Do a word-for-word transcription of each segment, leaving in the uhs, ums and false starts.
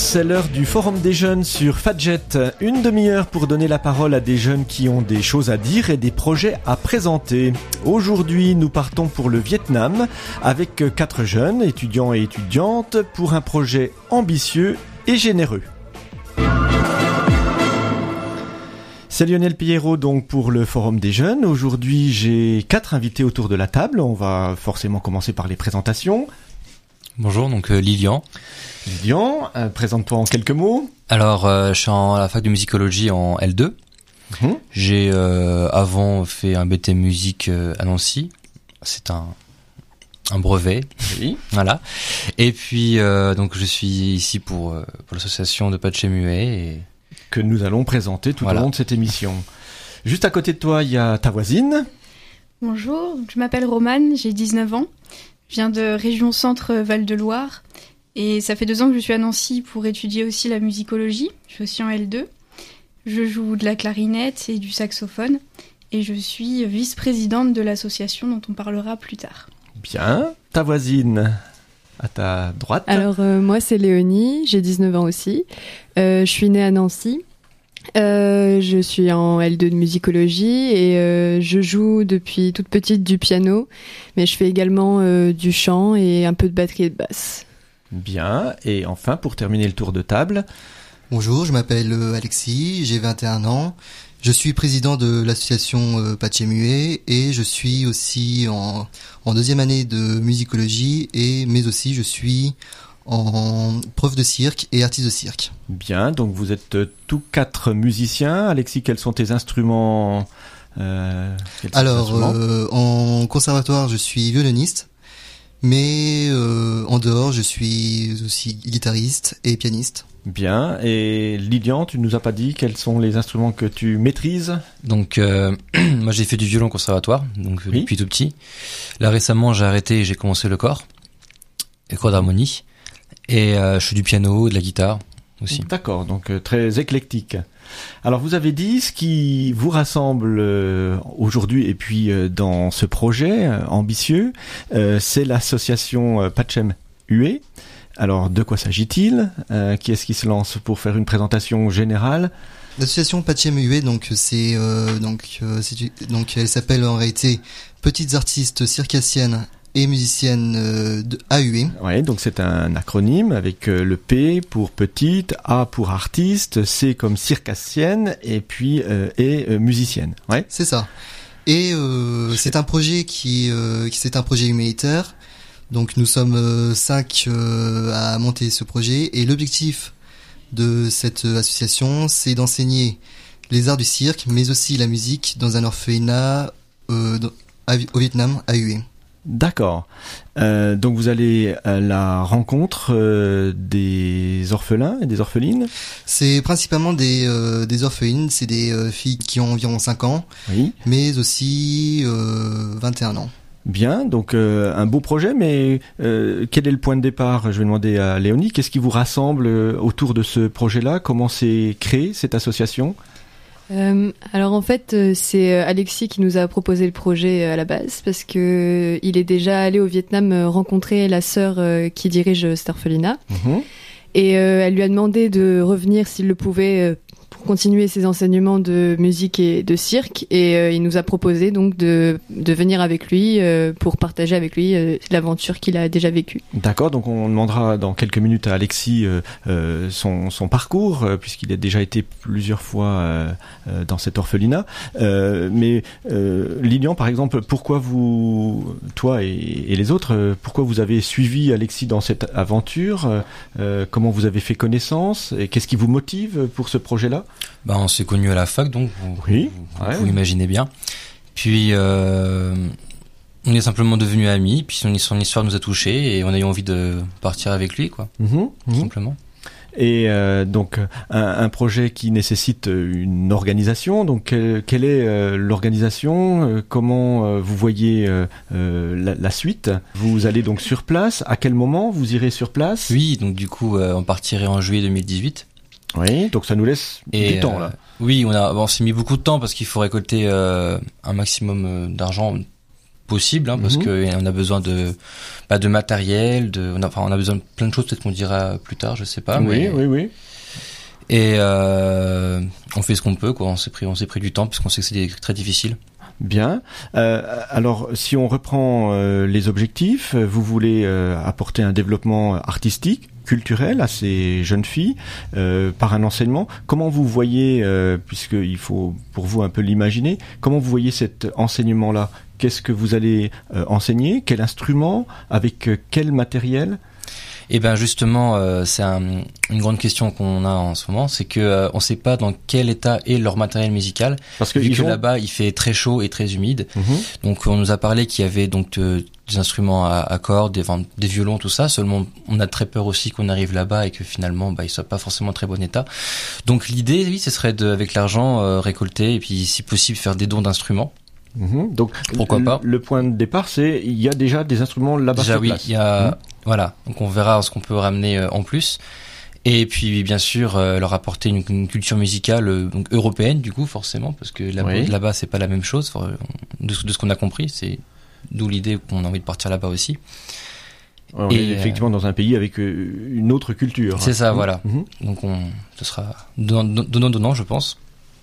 c'est l'heure du Forum des jeunes sur Fadjet. Une demi-heure pour donner la parole à des jeunes qui ont des choses à dire et des projets à présenter. Aujourd'hui, nous partons pour le Vietnam avec quatre jeunes, étudiants et étudiantes, pour un projet ambitieux et généreux. C'est Lionel Pierrot donc pour le Forum des jeunes. Aujourd'hui, j'ai quatre invités autour de la table. On va forcément commencer par les présentations. Bonjour, donc euh, Lilian. Lilian, euh, présente-toi en quelques mots. Alors, euh, je suis en, à la fac de musicologie en L deux. Mmh. J'ai euh, avant fait un B T musique euh, à Nancy. C'est un un brevet. Oui. Voilà. Et puis euh, donc je suis ici pour euh, pour l'association de Patché Muet et que nous allons présenter tout voilà. au long de cette émission. Juste à côté de toi, il y a ta voisine. Bonjour, je m'appelle Romane, j'ai dix-neuf ans. Je viens de région Centre Val-de-Loire et ça fait deux ans que je suis à Nancy pour étudier aussi la musicologie. Je suis aussi en L deux. Je joue de la clarinette et du saxophone et je suis vice-présidente de l'association dont on parlera plus tard. Bien, ta voisine à ta droite. Alors euh, moi c'est Léonie, j'ai dix-neuf ans aussi. Euh, je suis née à Nancy. Euh, je suis en L deux de musicologie et euh, je joue depuis toute petite du piano, mais je fais également euh, du chant et un peu de batterie et de basse. Bien, et enfin pour terminer le tour de table. Bonjour, je m'appelle Alexis, j'ai vingt et un ans. Je suis président de l'association euh, Patché Muet et je suis aussi en, en deuxième année de musicologie, et mais aussi je suis en prof de cirque et artiste de cirque. Bien, donc vous êtes tous quatre musiciens. Alexis, quels sont tes instruments euh, Alors, euh, en conservatoire, je suis violoniste, mais euh, en dehors, je suis aussi guitariste et pianiste. Bien, et Lilian, tu nous as pas dit quels sont les instruments que tu maîtrises? Donc, euh, moi j'ai fait du violon au conservatoire, donc oui. depuis tout petit. Là récemment, j'ai arrêté et j'ai commencé le corps, le corps d'harmonie. Et euh, je fais du piano, de la guitare aussi. D'accord, donc euh, très éclectique. Alors vous avez dit ce qui vous rassemble euh, aujourd'hui et puis euh, dans ce projet euh, ambitieux, euh, c'est l'association euh, Patché Muet. Alors de quoi s'agit-il? euh, Qui est-ce qui se lance pour faire une présentation générale? L'association Patché Muet, donc c'est euh, donc euh, c'est, donc elle s'appelle en réalité Petites artistes circassiennes et musicienne euh, de A U E. Ouais, donc c'est un acronyme avec euh, le P pour petite, A pour artiste, C comme circassienne et puis euh, et euh, musicienne. Ouais. C'est ça. Et euh, c'est un projet qui euh, qui c'est un projet humanitaire. Donc nous sommes euh, cinq euh, à monter ce projet et l'objectif de cette association, c'est d'enseigner les arts du cirque mais aussi la musique dans un orphelinat euh, dans, à, au Vietnam, à A U E. D'accord. Euh, donc vous allez à la rencontre euh, des orphelins et des orphelines? C'est principalement des, euh, des orphelines, c'est des euh, filles qui ont environ cinq ans, oui. Mais aussi euh, vingt et un ans. Bien, donc euh, un beau projet, mais euh, quel est le point de départ? Je vais demander à Léonie, qu'est-ce qui vous rassemble autour de ce projet-là? Comment s'est créée cette association? Euh, alors en fait euh, c'est Alexis qui nous a proposé le projet euh, à la base parce que euh, il est déjà allé au Vietnam euh, rencontrer la sœur euh, qui dirige cet orphelinat. Mmh. Et euh, elle lui a demandé de revenir s'il le pouvait euh, pour continuer ses enseignements de musique et de cirque, et euh, il nous a proposé donc de, de venir avec lui euh, pour partager avec lui euh, l'aventure qu'il a déjà vécue. D'accord, donc on demandera dans quelques minutes à Alexis euh, euh, son, son parcours, euh, puisqu'il a déjà été plusieurs fois euh, euh, dans cet orphelinat. Euh, mais euh, Lilian, par exemple, pourquoi vous, toi et, et les autres, euh, pourquoi vous avez suivi Alexis dans cette aventure? euh, Comment vous avez fait connaissance et qu'est-ce qui vous motive pour ce projet-là? Ben, on s'est connus à la fac, donc vous, oui, vous, ouais. vous imaginez bien. Puis euh, on est simplement devenus amis, puis son, son histoire nous a touchés et on a eu envie de partir avec lui, quoi. Mmh, tout mmh. simplement. Et euh, donc un, un projet qui nécessite une organisation. Donc euh, quelle est euh, l'organisation? euh, Comment euh, vous voyez euh, euh, la, la suite? Vous allez donc sur place. À quel moment vous irez sur place? Oui, donc du coup euh, on partirait en juillet deux mille dix-huit. Oui, donc ça nous laisse et, du temps euh, là. Oui, on a, bon, on s'est mis beaucoup de temps parce qu'il faut récolter euh, un maximum d'argent possible, hein, parce Mhm. que on a besoin de, bah, de matériel, de, on a, enfin, on a besoin de plein de choses, peut-être qu'on dira plus tard, je sais pas. Oui, mais... oui, oui. Et euh, on fait ce qu'on peut, quoi. On s'est pris, on s'est pris du temps, parce qu'on sait que c'est des- très difficile. Bien. Euh, alors, si on reprend euh, les objectifs, vous voulez euh, apporter un développement artistique, culturel à ces jeunes filles euh, par un enseignement. Comment vous voyez, euh, puisqu'il faut pour vous un peu l'imaginer, comment vous voyez cet enseignement-là ? Qu'est-ce que vous allez euh, enseigner ? Quel instrument ? Avec euh, quel matériel ? Et ben justement, euh, c'est un, une grande question qu'on a en ce moment, c'est que euh, on sait pas dans quel état est leur matériel musical, Parce que, vu ils que ont... là-bas il fait très chaud et très humide. Mm-hmm. Donc on nous a parlé qu'il y avait donc de, des instruments à, à cordes, des, enfin, des violons, tout ça. Seulement, on a très peur aussi qu'on arrive là-bas et que finalement, bah, ils soient pas forcément en très bon état. Donc l'idée, oui, ce serait de, avec l'argent euh, récolté et puis si possible faire des dons d'instruments. Mmh. Donc pourquoi le, pas. Le point de départ, c'est il y a déjà des instruments là-bas déjà, sur oui, place. il y a mmh. voilà. Donc on verra ce qu'on peut ramener euh, en plus. Et puis bien sûr euh, leur apporter une, une culture musicale euh, donc européenne du coup forcément parce que là, oui. là-bas c'est pas la même chose de, de ce qu'on a compris. C'est d'où l'idée qu'on a envie de partir là-bas aussi. On et est effectivement euh, dans un pays avec euh, une autre culture. C'est ça, mmh. voilà. Mmh. Donc on, ce sera donnant-donnant, je pense.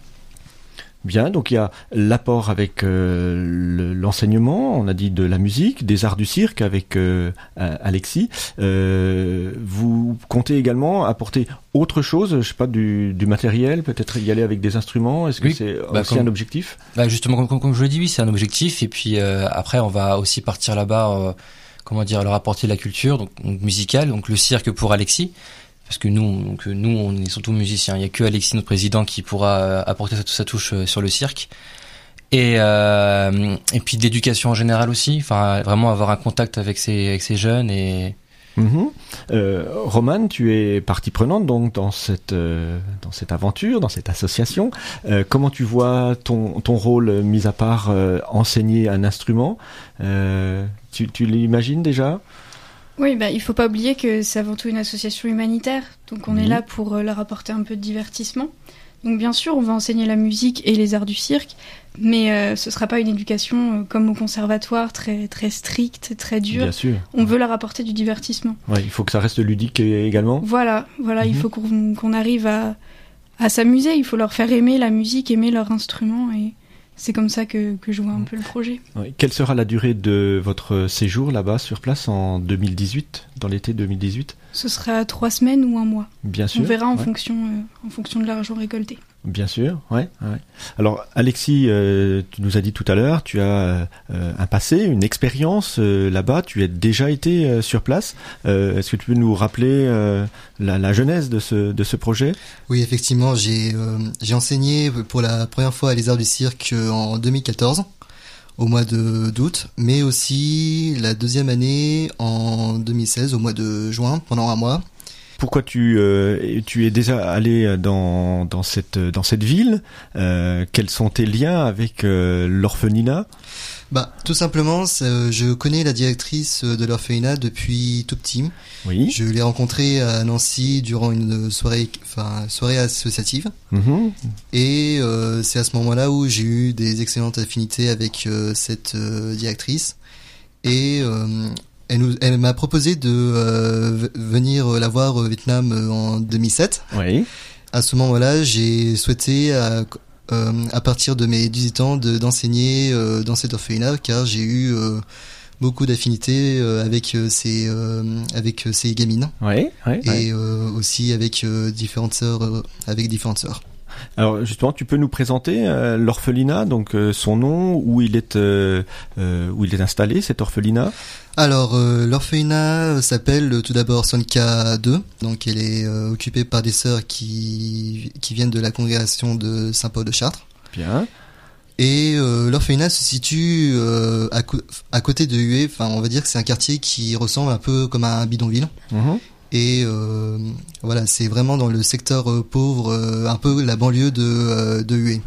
Bien, donc il y a l'apport avec euh, le, l'enseignement, on a dit de la musique, des arts du cirque avec euh, Alexis. Euh, vous comptez également apporter autre chose, je sais pas, du, du matériel, peut-être y aller avec des instruments. Est-ce que oui, c'est bah aussi comme, un objectif ? Bah justement, comme, comme, comme je le dis, oui, c'est un objectif. Et puis euh, après, on va aussi partir là-bas, euh, comment dire, leur apporter la culture, donc, donc musicale, donc le cirque pour Alexis. Parce que nous, donc nous, on est surtout musiciens. Il y a que Alexis, notre président, qui pourra apporter sa, sa touche sur le cirque. Et euh, et puis d'éducation en général aussi. Enfin, vraiment avoir un contact avec ces avec ces jeunes et. Mmh. Euh, Romane, tu es partie prenante donc dans cette euh, dans cette aventure, dans cette association. Euh, comment tu vois ton ton rôle, mis à part euh, enseigner un instrument, euh, tu tu l'imagines déjà ? Oui, bah, il faut pas oublier que c'est avant tout une association humanitaire, donc on oui. est là pour euh, leur apporter un peu de divertissement. Donc bien sûr, on va enseigner la musique et les arts du cirque, mais euh, ce sera pas une éducation euh, comme au conservatoire, très très stricte, très dure. Bien sûr. On veut leur apporter du divertissement. Ouais, il faut que ça reste ludique également. Voilà, voilà, mm-hmm. il faut qu'on, qu'on arrive à, à s'amuser, il faut leur faire aimer la musique, aimer leur instrument et... C'est comme ça que, que je vois un peu le projet. Oui. Quelle sera la durée de votre séjour là-bas sur place en deux mille dix-huit, dans l'été deux mille dix-huit ? Ce sera trois semaines ou un mois. Bien sûr. On verra en, ouais. fonction, euh, en fonction de l'argent récolté. Bien sûr, ouais, ouais. Alors Alexis, euh, tu nous as dit tout à l'heure, tu as euh, un passé, une expérience euh, là-bas, tu as déjà été euh, sur place. Euh, est-ce que tu peux nous rappeler euh, la, la genèse de ce de ce projet ? Oui, effectivement, j'ai euh, j'ai enseigné pour la première fois à les arts du cirque en deux mille quatorze, au mois de d'août, mais aussi la deuxième année en deux mille seize, au mois de juin, pendant un mois. Pourquoi tu euh, tu es déjà allé dans dans cette dans cette ville ? euh, Quels sont tes liens avec euh, l'orphelinat ? Bah, tout simplement, je connais la directrice de l'orphelinat depuis tout petit. Oui. Je l'ai rencontrée à Nancy durant une soirée, enfin soirée associative. Mmh. Et euh, c'est à ce moment-là où j'ai eu des excellentes affinités avec euh, cette euh, directrice. Et euh, Elle, nous, elle m'a proposé de euh, venir la voir au Vietnam en deux mille sept. Oui. À ce moment-là, j'ai souhaité, à, euh, à partir de mes dix-huit ans, de, d'enseigner euh, dans cet orphelinat, car j'ai eu euh, beaucoup d'affinités euh, avec ces euh, avec ces gamines. Oui. oui et oui. Euh, aussi avec euh, différentes sœurs, euh, avec différentes sœurs. Alors justement, tu peux nous présenter euh, l'orphelinat, donc euh, son nom, où il est euh, euh, où il est installé, cet orphelinat. Alors euh, l'orphelinat s'appelle euh, tout d'abord Sonka deux, donc elle est euh, occupée par des sœurs qui qui viennent de la congrégation de Saint-Paul de Chartres. Bien. Et euh, l'orphelinat se situe euh, à, co- à côté de Hué. Enfin, on va dire que c'est un quartier qui ressemble un peu comme à un bidonville. Mmh. Et euh, voilà, c'est vraiment dans le secteur euh, pauvre, euh, un peu la banlieue de, euh, de Hué.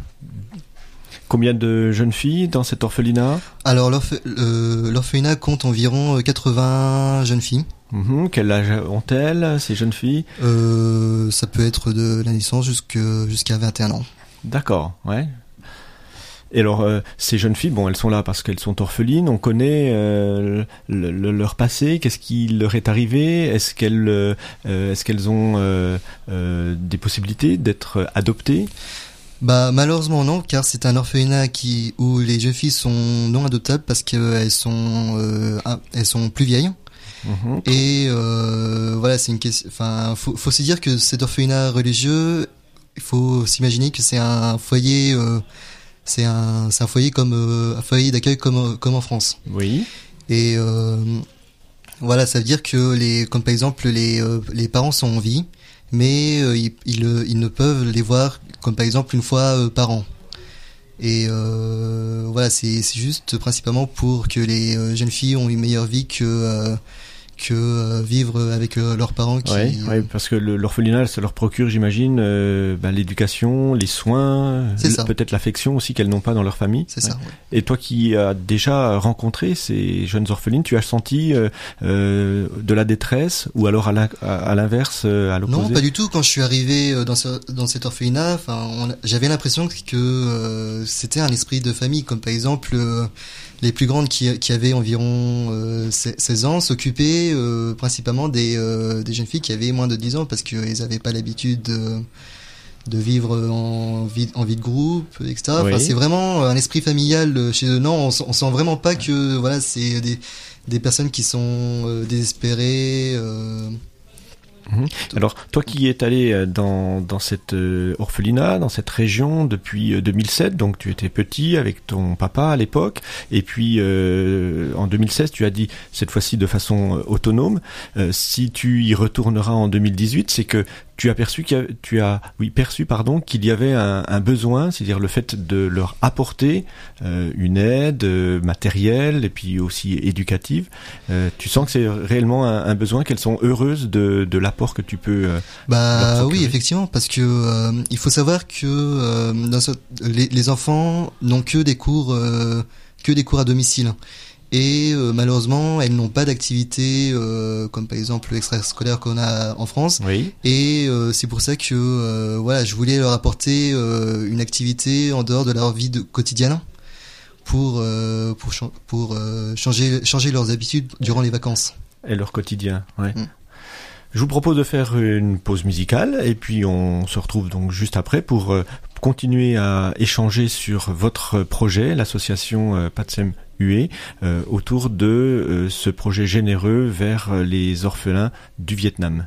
Combien de jeunes filles dans cet orphelinat ? Alors l'orphe- euh, l'orphelinat compte environ quatre-vingts jeunes filles. Mmh. Quel âge ont-elles, ces jeunes filles ? euh, Ça peut être de la naissance jusqu'à, jusqu'à vingt et un ans. D'accord, ouais. Et alors, euh, ces jeunes filles, bon, elles sont là parce qu'elles sont orphelines. On connaît euh, le, le, leur passé. Qu'est-ce qui leur est arrivé? Est-ce qu'elles, euh, est-ce qu'elles ont euh, euh, des possibilités d'être adoptées? Bah malheureusement non, car c'est un orphelinat qui où les jeunes filles sont non adoptables parce qu'elles sont euh, elles sont plus vieilles. Mmh. Et euh, voilà, c'est une question. Enfin, faut, faut se dire que cet orphelinat religieux, il faut s'imaginer que c'est un foyer. Euh, C'est un, c'est un foyer comme euh, un foyer d'accueil comme comme en France. Oui. Et euh, voilà, ça veut dire que les, comme par exemple les euh, les parents sont en vie, mais euh, ils, ils ils ne peuvent les voir comme par exemple une fois euh, par an. Et euh, voilà, c'est c'est juste principalement pour que les euh, jeunes filles ont une meilleure vie que euh, que euh, vivre avec euh, leurs parents qui ouais, ouais, parce que le, l'orphelinat ça leur procure, j'imagine, euh, ben, l'éducation, les soins, l- peut-être l'affection aussi qu'elles n'ont pas dans leur famille. C'est ouais. ça. Ouais. Et toi qui as déjà rencontré ces jeunes orphelines, tu as senti euh, euh, de la détresse ou alors à, l'in- à l'inverse, euh, à l'opposé? Non, pas du tout. Quand je suis arrivé dans ce, dans cet orphelinat, enfin, on, j'avais l'impression que euh, c'était un esprit de famille, comme par exemple euh, les plus grandes qui, qui avaient environ euh, seize ans s'occupaient euh, principalement des, euh, des jeunes filles qui avaient moins de dix ans parce qu'ils n'avaient pas l'habitude de, de vivre en vie, en vie de groupe, et cetera. Oui. Enfin, c'est vraiment un esprit familial chez eux. Non, on, on sent vraiment pas que voilà, c'est des, des personnes qui sont euh, désespérées. Euh, Mmh. Alors, toi qui es allé dans, dans cette euh, orphelinat, dans cette région depuis euh, deux mille sept, donc tu étais petit avec ton papa à l'époque, et puis euh, en deux mille seize, tu as dit cette fois-ci de façon euh, autonome. Euh, si tu y retourneras en deux mille dix-huit, c'est que tu as perçu qu'il y a, tu as oui perçu pardon qu'il y avait un, un besoin, c'est-à-dire le fait de leur apporter euh, une aide euh, matérielle et puis aussi éducative. Euh, tu sens que c'est réellement un, un besoin, qu'elles sont heureuses de, de l'apport que tu peux. Euh, bah oui, effectivement, parce que euh, il faut savoir que euh, dans ce, les, les enfants n'ont que des cours euh, que des cours à domicile. Et euh, malheureusement, elles n'ont pas d'activité euh, comme par exemple l'extrascolaire qu'on a en France. Oui. Et euh, c'est pour ça que euh, voilà, je voulais leur apporter euh, une activité en dehors de leur vie de quotidienne pour euh, pour ch- pour euh, changer changer leurs habitudes durant les vacances. Et leur quotidien. Ouais. Mm. Je vous propose de faire une pause musicale et puis on se retrouve donc juste après pour euh, continuer à échanger sur votre projet, l'association euh, Patsem U E, euh, autour de euh, ce projet généreux vers les orphelins du Vietnam.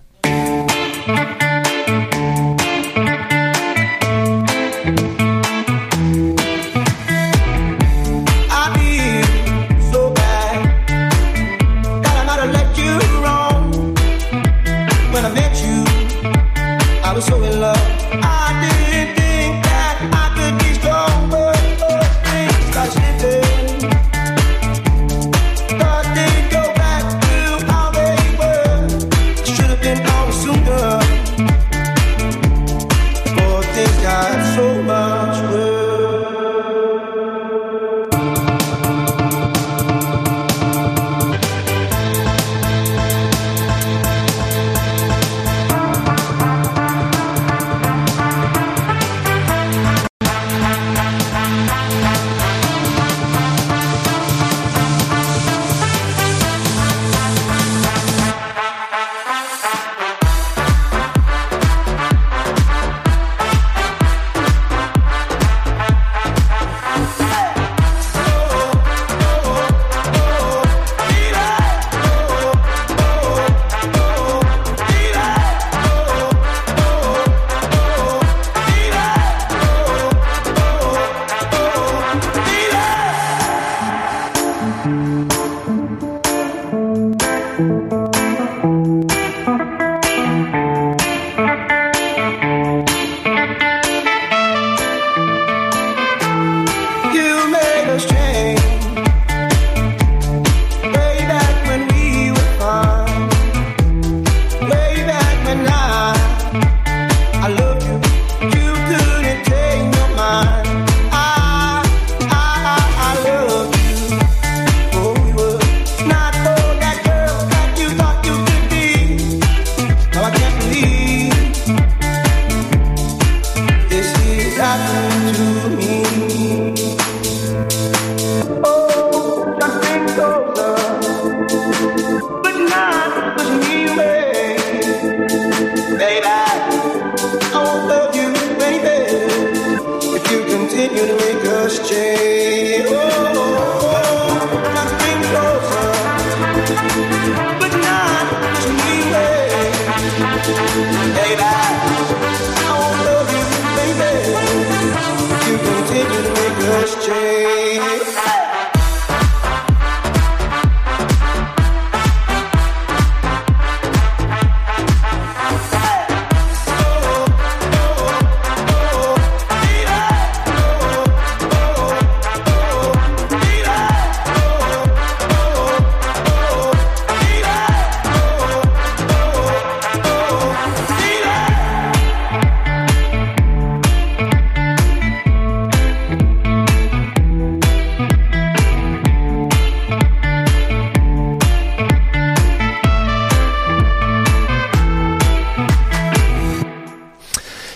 Oh,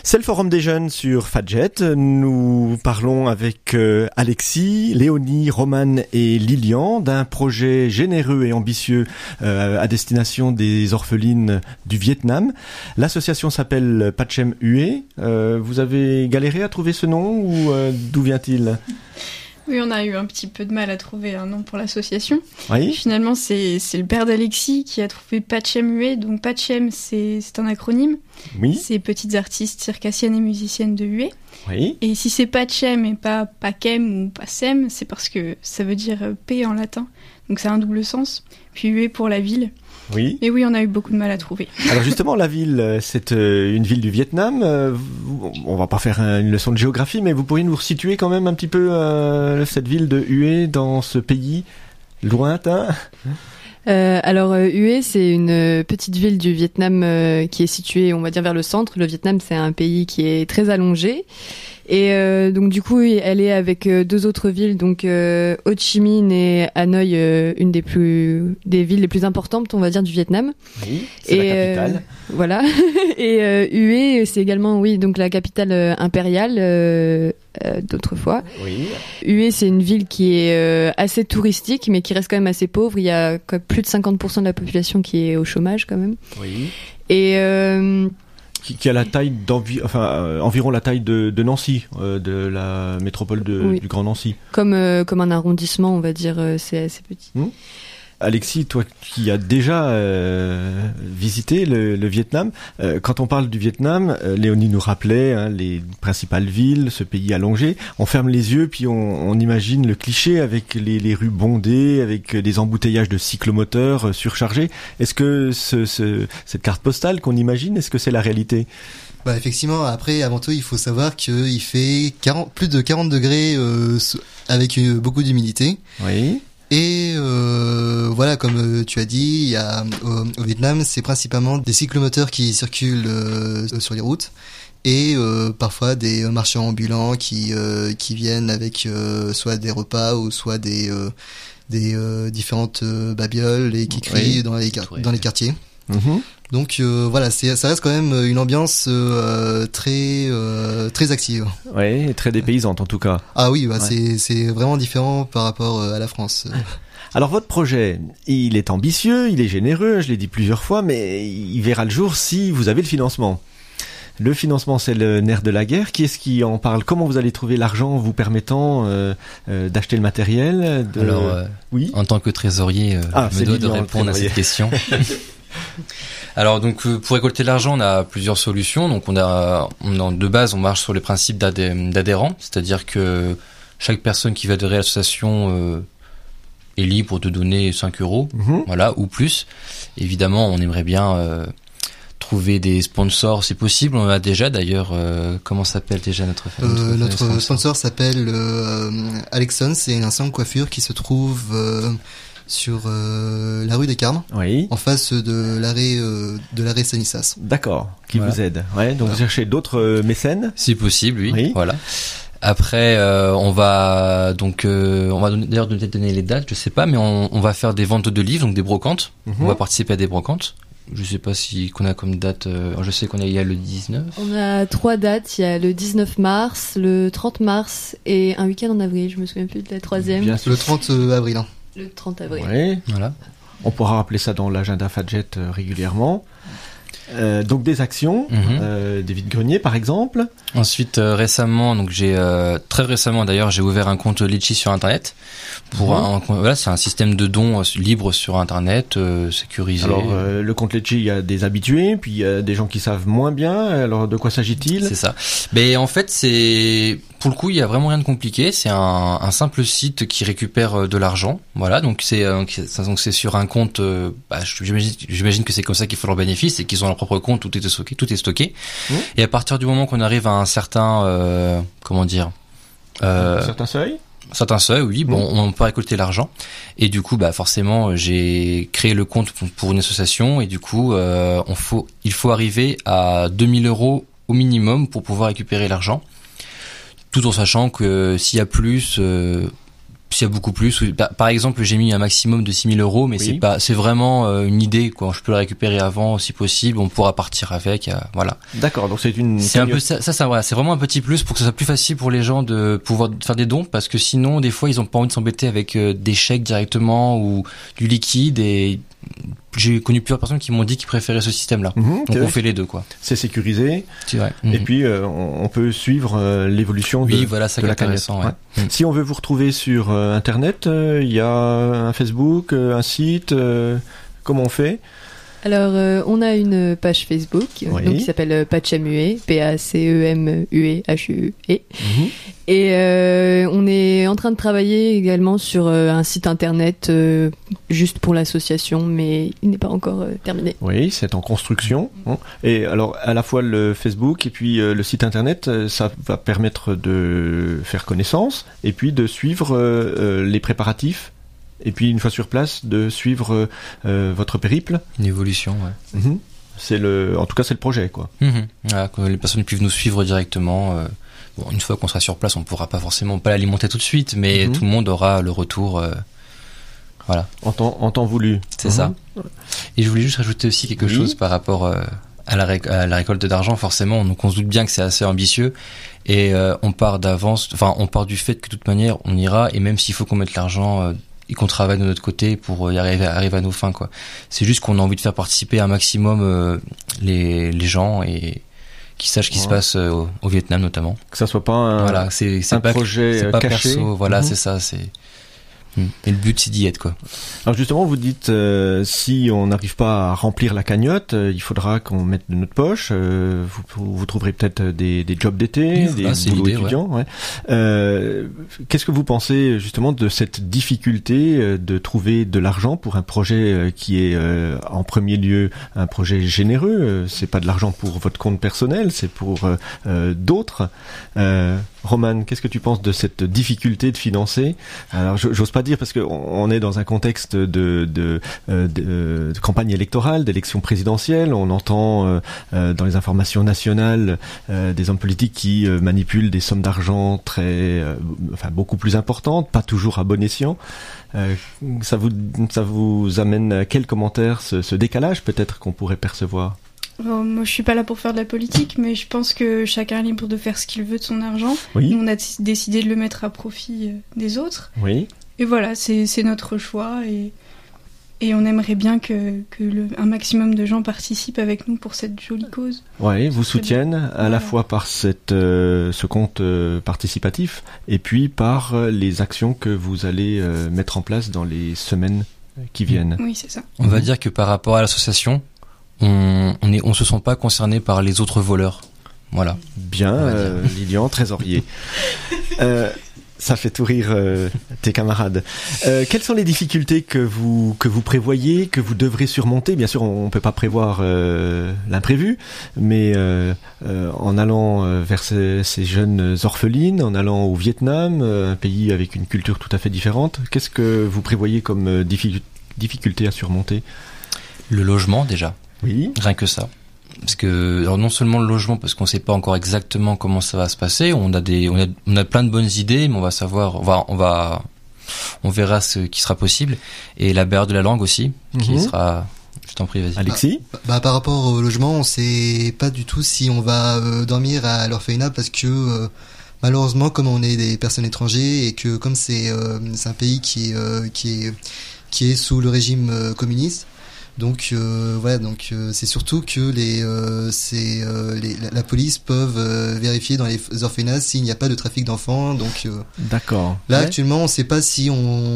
C'est le Forum des jeunes sur Fadjet. Nous parlons avec euh, Alexis, Léonie, Romane et Lilian d'un projet généreux et ambitieux euh, à destination des orphelines du Vietnam. L'association s'appelle Pachem Hue. Euh, vous avez galéré à trouver ce nom ou euh, d'où vient-il ? Oui, on a eu un petit peu de mal à trouver un nom pour l'association. Oui. Finalement, c'est, c'est le père d'Alexis qui a trouvé Pachem Hue. Donc Pachem, c'est, c'est un acronyme. Oui. C'est petites artistes circassiennes et musiciennes de Hue. Oui. Et si c'est Pachem et pas Pachem ou Pacem, c'est parce que ça veut dire paix en latin. Donc ça a un double sens. Puis Hue pour la ville. Oui. Et oui, on a eu beaucoup de mal à trouver. Alors justement, la ville, c'est une ville du Vietnam. On va pas faire une leçon de géographie, mais vous pourriez nous resituer quand même un petit peu euh, cette ville de Hue dans ce pays lointain. Euh, alors euh, Hue, c'est une petite ville du Vietnam euh, qui est située, on va dire, vers le centre. Le Vietnam, c'est un pays qui est très allongé. Et euh, donc du coup, elle est avec euh, deux autres villes, donc euh, Ho Chi Minh et Hanoï, euh, une des plus des villes les plus importantes, on va dire, du Vietnam. Oui, c'est et, la capitale. Euh, voilà. Et euh, Hue, c'est également, oui, donc la capitale euh, impériale euh, euh, d'autrefois. Oui. Hue, c'est une ville qui est euh, assez touristique, mais qui reste quand même assez pauvre. Il y a plus de cinquante pour cent de la population qui est au chômage quand même. Oui. Et euh, Qui, qui a la taille d'envi- enfin euh, environ la taille de, de Nancy, euh, de la métropole de, oui. du Grand Nancy. Comme euh, comme un arrondissement, on va dire, euh, c'est assez petit. Mmh. Alexis, toi qui as déjà euh, visité le, le Vietnam, euh, quand on parle du Vietnam, euh, Léonie nous rappelait hein, les principales villes, ce pays allongé. On ferme les yeux puis on, on imagine le cliché avec les, les rues bondées, avec des embouteillages de cyclomoteurs euh, surchargés. Est-ce que ce, ce, cette carte postale qu'on imagine, est-ce que c'est la réalité ? Bah effectivement, après, avant tout, il faut savoir qu'il fait quarante, plus de quarante degrés euh, avec euh, beaucoup d'humidité. Oui. Et euh, voilà, comme tu as dit, il y a au, au Vietnam, c'est principalement des cyclomoteurs qui circulent euh, sur les routes et euh, parfois des marchands ambulants qui euh, qui viennent avec euh, soit des repas ou soit des euh, des euh, différentes euh, babioles et qui crient oui. dans les dans les quartiers. Mm-hmm. Donc euh, voilà, c'est, ça reste quand même une ambiance euh, très euh, très active. Oui, très dépaysante en tout cas. Ah oui, bah ouais. c'est c'est vraiment différent par rapport à la France. Alors votre projet, il est ambitieux, il est généreux, je l'ai dit plusieurs fois, mais il verra le jour si vous avez le financement. Le financement, c'est le nerf de la guerre. Qui est-ce qui en parle ? Comment vous allez trouver l'argent vous permettant euh, euh, d'acheter le matériel de... Alors, euh, oui. En tant que trésorier, euh, ah, je me dois de répondre à cette question. Alors donc pour récolter l'argent, on a plusieurs solutions. Donc on a, on a de base, on marche sur le principe d'adhé- d'adhérent, c'est-à-dire que chaque personne qui va adhérer à l'association euh, est libre de donner cinq euros, mmh. voilà, ou plus. Évidemment, on aimerait bien euh, trouver des sponsors, c'est possible. On en a déjà d'ailleurs. Euh, comment s'appelle déjà notre notre, euh, notre sponsor, sponsor s'appelle euh, Alexon. C'est un salon de coiffure qui se trouve euh, sur euh, la rue des Carmes, oui. en face de l'arrêt euh, de l'arrêt Stanislas. D'accord, qui voilà. vous aide. Ouais, donc voilà. Vous cherchez d'autres euh, mécènes ? Si possible, oui. oui. Voilà. Après, euh, on va donc, euh, on va donner, d'ailleurs peut-être donner les dates, je sais pas, mais on, on va faire des ventes de livres, donc des brocantes. Mm-hmm. On va participer à des brocantes. Je sais pas si qu'on a comme date. Euh, je sais qu'on a il y a le dix-neuf. On a trois dates. Il y a le dix-neuf mars, le trente mars et un week-end en avril. Je me souviens plus de la troisième. Bien sûr. Le trente avril. Hein. Le trente avril. Oui. Voilà. On pourra rappeler ça dans l'agenda Fadjet euh, régulièrement. Euh, donc des actions, mm-hmm. euh, des vides-greniers par exemple. Ensuite euh, récemment, donc j'ai euh, très récemment d'ailleurs, j'ai ouvert un compte Litchi sur internet. Pour mm-hmm. un, voilà, c'est un système de dons euh, libre sur internet, euh, sécurisé. Alors euh, le compte Litchi, il y a des habitués, puis il y a des gens qui savent moins bien. Alors de quoi s'agit-il ? C'est ça. Mais en fait, c'est pour le coup, il y a vraiment rien de compliqué. C'est un, un simple site qui récupère de l'argent. Voilà, donc c'est donc c'est sur un compte. Euh, bah, j'imagine, j'imagine que c'est comme ça qu'ils font leur bénéfice et qu'ils ont leur propre compte, tout est stocké, tout est stocké. Mmh. Et à partir du moment qu'on arrive à un certain, euh, comment dire, euh, un certain seuil. Certains seuils, oui, bon, mmh. on peut récolter l'argent. Et du coup, bah, forcément, j'ai créé le compte pour une association et du coup, euh, on faut, il faut arriver à deux mille euros au minimum pour pouvoir récupérer l'argent. Tout en sachant que s'il y a plus, euh, s'il y a beaucoup plus, bah, par exemple, j'ai mis un maximum de six mille euros, mais oui. c'est pas, c'est vraiment euh, une idée, quoi. Je peux le récupérer avant, si possible. On pourra partir avec, euh, voilà. D'accord. Donc c'est une. C'est un peu ça, ça, ça voilà, c'est vraiment un petit plus pour que ce soit plus facile pour les gens de pouvoir faire des dons, parce que sinon, des fois, ils ont pas envie de s'embêter avec euh, des chèques directement ou du liquide. Et j'ai connu plusieurs personnes qui m'ont dit qu'ils préféraient ce système-là. Mmh, donc on fait les deux, quoi. C'est sécurisé. C'est vrai. Et mmh. puis euh, on peut suivre euh, l'évolution oui, de, voilà, ça de la intéressant, cagnotte. Ouais. Ouais. Mmh. Si on veut vous retrouver sur euh, Internet, il euh, y a un Facebook, euh, un site. Euh, comment on fait ? Alors, euh, on a une page Facebook oui. donc, qui s'appelle Pacemue, P A C E M U E H U E. Mm-hmm. Et euh, on est en train de travailler également sur euh, un site internet euh, juste pour l'association, mais il n'est pas encore euh, terminé. Oui, c'est en construction. Et alors, à la fois le Facebook et puis euh, le site internet, ça va permettre de faire connaissance et puis de suivre euh, les préparatifs. Et puis une fois sur place, de suivre euh, votre périple. Une évolution, ouais. Mmh. C'est le, en tout cas, c'est le projet, quoi. Mmh. Voilà, que les personnes puissent nous suivre directement. Euh, bon, une fois qu'on sera sur place, on pourra pas forcément pas l'alimenter tout de suite, mais mmh. tout le monde aura le retour. Euh, voilà. En temps, en temps voulu. C'est mmh. ça. Et je voulais juste rajouter aussi quelque oui. chose par rapport euh, à, la ré- à la récolte d'argent. Forcément, donc on se doute bien que c'est assez ambitieux. Et euh, on part d'avance. Enfin, on part du fait que de toute manière, on ira. Et même s'il faut qu'on mette l'argent. Euh, et qu'on travaille de notre côté pour y arriver, arriver à nos fins, quoi. C'est juste qu'on a envie de faire participer un maximum euh, les, les gens et qui sachent ce qui ouais. se passe euh, au, au Vietnam notamment. Que ça soit pas un, voilà, c'est, c'est un pas, projet c'est pas caché. Perso, voilà, mmh. c'est ça, c'est. Et le but, c'est d'y être, quoi. Alors justement, vous dites, euh, si on n'arrive pas à remplir la cagnotte, euh, il faudra qu'on mette de notre poche. Euh, vous, vous trouverez peut-être des, des jobs d'été, oui, voilà, des boulots étudiants. Ouais. Ouais. Euh, qu'est-ce que vous pensez justement de cette difficulté de trouver de l'argent pour un projet qui est euh, en premier lieu un projet généreux? C'est pas de l'argent pour votre compte personnel, c'est pour euh, d'autres. Euh, Roman, qu'est-ce que tu penses de cette difficulté de financer? Alors, j'ose pas dire parce que on est dans un contexte de, de, de, de, de campagne électorale, d'élection présidentielle. On entend euh, dans les informations nationales euh, des hommes politiques qui euh, manipulent des sommes d'argent très, euh, enfin beaucoup plus importantes, pas toujours à bon escient. Euh, ça vous, ça vous amène à quel commentaire ce, ce décalage peut-être qu'on pourrait percevoir? Bon, moi, je suis pas là pour faire de la politique, mais je pense que chacun est libre de faire ce qu'il veut de son argent. Oui. Nous, on a t- décidé de le mettre à profit des autres. Oui. Et voilà, c'est, c'est notre choix et, et on aimerait bien que, que le, un maximum de gens participent avec nous pour cette jolie cause. Oui, vous soutiennent à voilà. la fois par cette, euh, ce compte euh, participatif et puis par euh, les actions que vous allez euh, mettre en place dans les semaines qui viennent. Oui, c'est ça. On mmh. va dire que par rapport à l'association, on on, est, on se sent pas concerné par les autres voleurs. Voilà. Bien, euh, Lilian, trésorier. euh, ça fait tout rire euh, tes camarades. Euh, quelles sont les difficultés que vous que vous prévoyez, que vous devrez surmonter? Bien sûr, on ne peut pas prévoir euh, l'imprévu, mais euh, euh, en allant euh, vers ces, ces jeunes orphelines, en allant au Vietnam, euh, un pays avec une culture tout à fait différente, qu'est-ce que vous prévoyez comme euh, diffi- difficulté à surmonter? Le logement, déjà. Oui. Rien que ça. Parce que, alors non seulement le logement, parce qu'on sait pas encore exactement comment ça va se passer, on a des, on a, on a plein de bonnes idées, mais on va savoir, on va, on va, on verra ce qui sera possible. Et la barrière de la langue aussi, mm-hmm. qui sera, je t'en prie, vas-y. Alexis? Bah, bah, par rapport au logement, on sait pas du tout si on va euh, dormir à l'orphelinat parce que, euh, malheureusement, comme on est des personnes étrangères et que comme c'est, euh, c'est un pays qui est, euh, qui est, qui est sous le régime euh, communiste, donc euh, voilà, donc euh, c'est surtout que les, euh, c'est, euh, les la, la police peuvent euh, vérifier dans les orphelinats s'il n'y a pas de trafic d'enfants. Donc euh, d'accord. Là ouais. actuellement, on ne sait pas si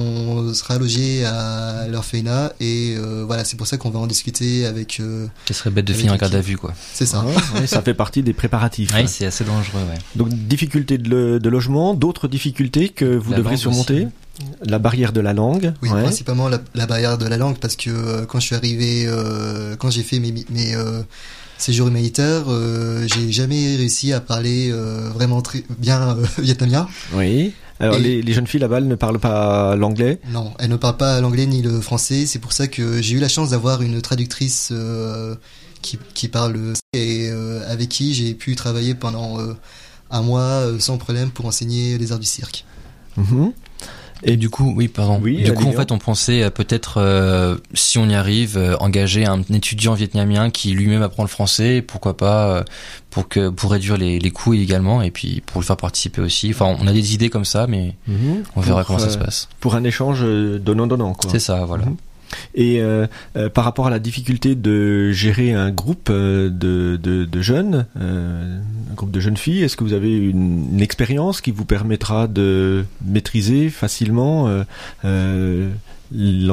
on sera logé à l'orphelinat et euh, voilà, c'est pour ça qu'on va en discuter avec. Euh, Ce serait bête de finir en garde à vue, quoi. C'est ça. Ah, ouais, ça fait partie des préparatifs. Oui, c'est assez dangereux. Ouais. Donc difficulté de, le, de logement, d'autres difficultés que vous la devrez surmonter. Aussi. La barrière de la langue. Oui, ouais. principalement la, la barrière de la langue parce que euh, quand je suis arrivé, euh, quand j'ai fait mes, mes euh, séjours humanitaires, euh, j'ai jamais réussi à parler euh, vraiment très bien euh, vietnamien. Oui. Alors Et les, les jeunes filles là-bas ne parlent pas l'anglais? Non, elles ne parlent pas l'anglais ni le français. C'est pour ça que j'ai eu la chance d'avoir une traductrice euh, qui, qui parle et euh, avec qui j'ai pu travailler pendant euh, un mois euh, sans problème pour enseigner les arts du cirque. Mmh. Et du coup, oui, pardon. Oui, du coup, en Lilian. fait, on pensait euh, peut-être, euh, si on y arrive, euh, engager un étudiant vietnamien qui lui-même apprend le français, pourquoi pas, euh, pour que pour réduire les, les coûts également, et puis pour le faire participer aussi. Enfin, on a des idées comme ça, mais Mm-hmm. on verra pour, comment euh, ça se passe. Pour un échange euh, donnant-donnant, quoi. C'est ça, voilà. Mm-hmm. Et euh, euh, par rapport à la difficulté de gérer un groupe euh, de, de, de jeunes, euh, un groupe de jeunes filles, est-ce que vous avez une, une expérience qui vous permettra de maîtriser facilement euh, euh, l'enthousiasme ?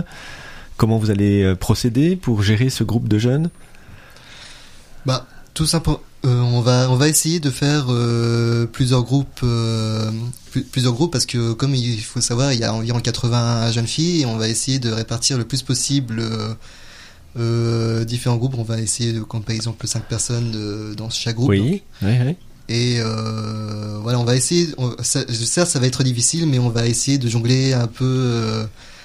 Comment vous allez procéder pour gérer ce groupe de jeunes ? Bah, tout simplement, euh, on va on va essayer de faire euh, plusieurs groupes, euh, plus, plusieurs groupes parce que comme il faut savoir, il y a environ quatre-vingts jeunes filles et on va essayer de répartir le plus possible euh, euh, différents groupes. On va essayer de, comme par exemple cinq personnes de, dans chaque groupe. Oui, oui, oui. Et euh, voilà, on va essayer. On, ça, certes, ça va être difficile, mais on va essayer de jongler un peu. Euh,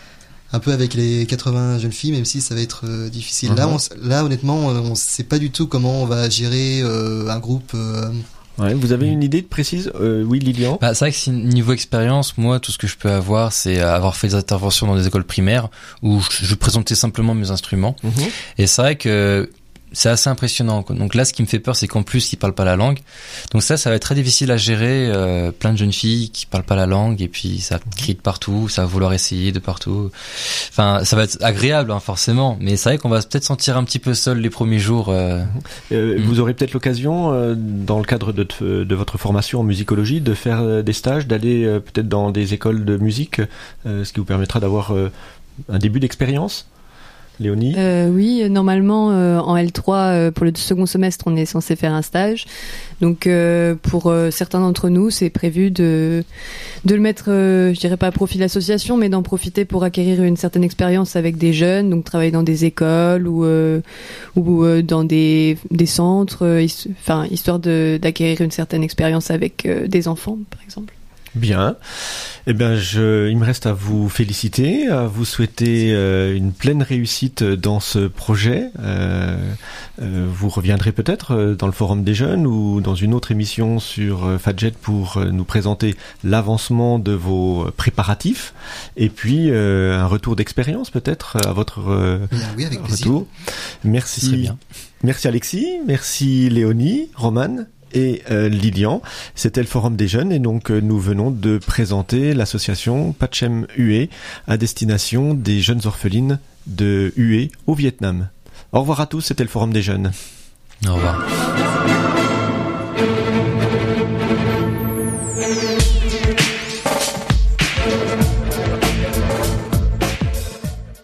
un peu avec les quatre-vingts jeunes filles, même si ça va être euh, difficile. Uh-huh. Là, on, là, honnêtement, on ne sait pas du tout comment on va gérer euh, un groupe. Euh... Ouais, vous avez une idée de précise euh, Oui, Lilian. Bah, c'est vrai que si, niveau expérience, moi, tout ce que je peux avoir, c'est avoir fait des interventions dans des écoles primaires où je, je présentais simplement mes instruments. Uh-huh. Et c'est vrai que c'est assez impressionnant, quoi. Donc là, ce qui me fait peur, c'est qu'en plus, ils parlent pas la langue. Donc ça, ça va être très difficile à gérer. Euh, plein de jeunes filles qui parlent pas la langue et puis ça crie de partout, ça va vouloir essayer de partout. Enfin, ça va être agréable, hein, forcément. Mais c'est vrai qu'on va peut-être sentir un petit peu seul les premiers jours. Euh... Euh, mmh. Vous aurez peut-être l'occasion, euh, dans le cadre de, de votre formation en musicologie, de faire des stages, d'aller euh, peut-être dans des écoles de musique, euh, ce qui vous permettra d'avoir euh, un début d'expérience. Léonie ? euh, Oui, normalement euh, en L trois euh, pour le second semestre on est censé faire un stage. Donc euh, pour euh, certains d'entre nous c'est prévu de de le mettre, euh, je dirais pas à profit de l'association, mais d'en profiter pour acquérir une certaine expérience avec des jeunes, donc travailler dans des écoles ou euh, ou euh, dans des des centres, euh, his- enfin histoire de d'acquérir une certaine expérience avec euh, des enfants par exemple. Bien. Eh bien, je, il me reste à vous féliciter, à vous souhaiter euh, une pleine réussite dans ce projet. Euh, euh, vous reviendrez peut-être dans le Forum des Jeunes ou dans une autre émission sur euh, Fadjet pour euh, nous présenter l'avancement de vos préparatifs et puis euh, un retour d'expérience peut-être à votre euh, oui, avec retour. Merci. Très bien. Merci Alexis, merci Léonie, Romane et euh, Lilian. C'était le Forum des Jeunes et donc euh, nous venons de présenter l'association Pachem Hue à destination des jeunes orphelines de Hue au Vietnam. Au revoir à tous, c'était le Forum des Jeunes. Au revoir.